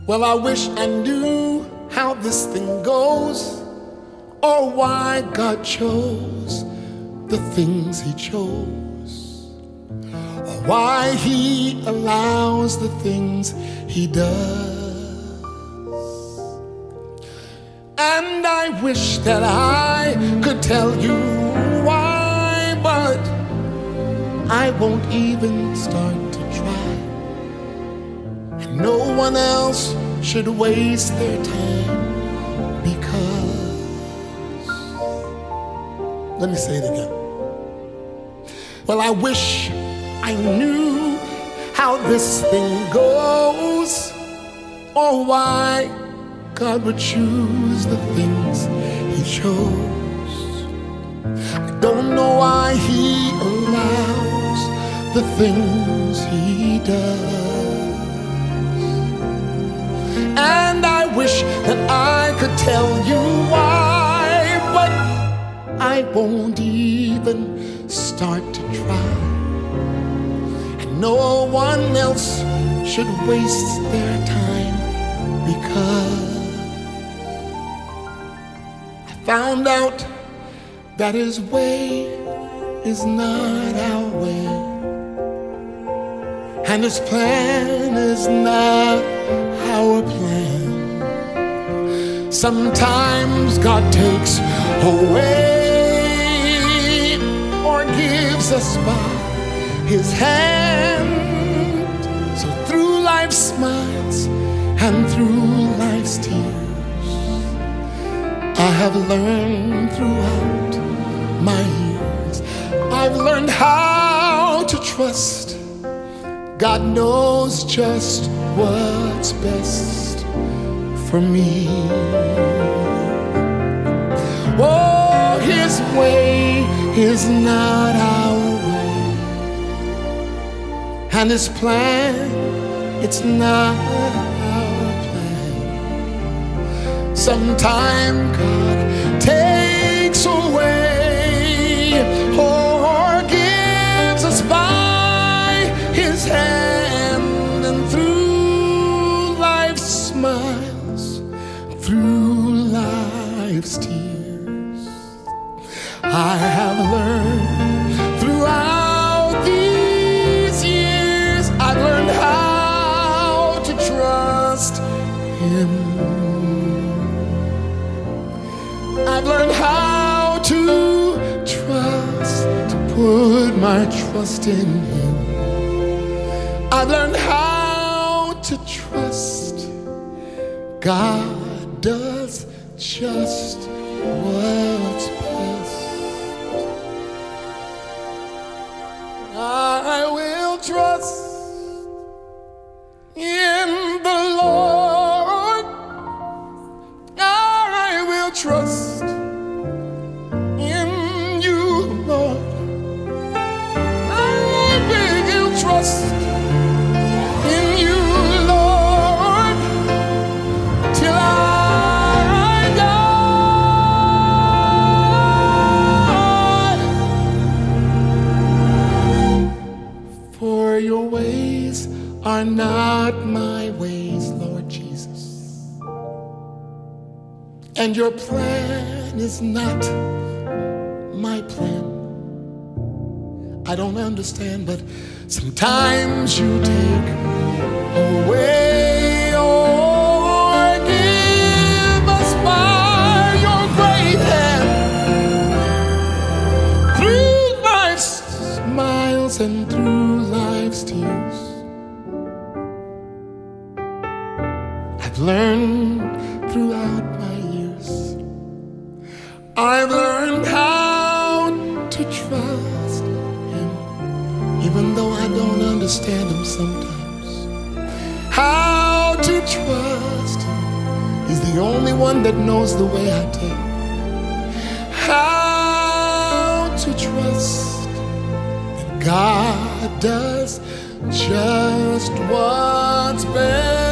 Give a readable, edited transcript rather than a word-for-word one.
Well, I wish I knew how this thing goes, or why God chose the things He chose, or why He allows the things He does. And I wish that I could tell you why, but I won't even start to try. And no one else should waste their time, because, let me say it again. Well, I wish I knew how this thing goes, or why God would choose the things He chose. I don't know why He allows the things He does. And I wish that I could tell you why, but I won't even start to try. And no one else should waste their time, because I found out that His way is not our way, and His plan is not our plan. Sometimes God takes away or gives us by His hand. So through life's smiles and through life's tears, I have learned throughout my years, I've learned how to trust. God knows just what's best for me. Oh, His way is not our way, and His plan, it's not our plan. Sometimes God takes away or gives us by His hand, and through life's smiles, through life's tears, I have learned throughout these years, I've learned how to trust Him. I've learned how to trust, to put my trust in Him. I've learned how to trust. God does just what's best. I will trust in the Lord. I will trust in you, Lord. I will trust in you, Lord, till I die. For your ways are not my ways, Lord Jesus, and your plan is not my plan. I don't understand, but sometimes you take away or give us by your great hand. Through life's smiles and through life's tears, I've learned throughout my years, I've learned how to trust Him, even though I don't understand Him sometimes. How to trust Him, He's the only one that knows the way I take. How to trust that God does just what's best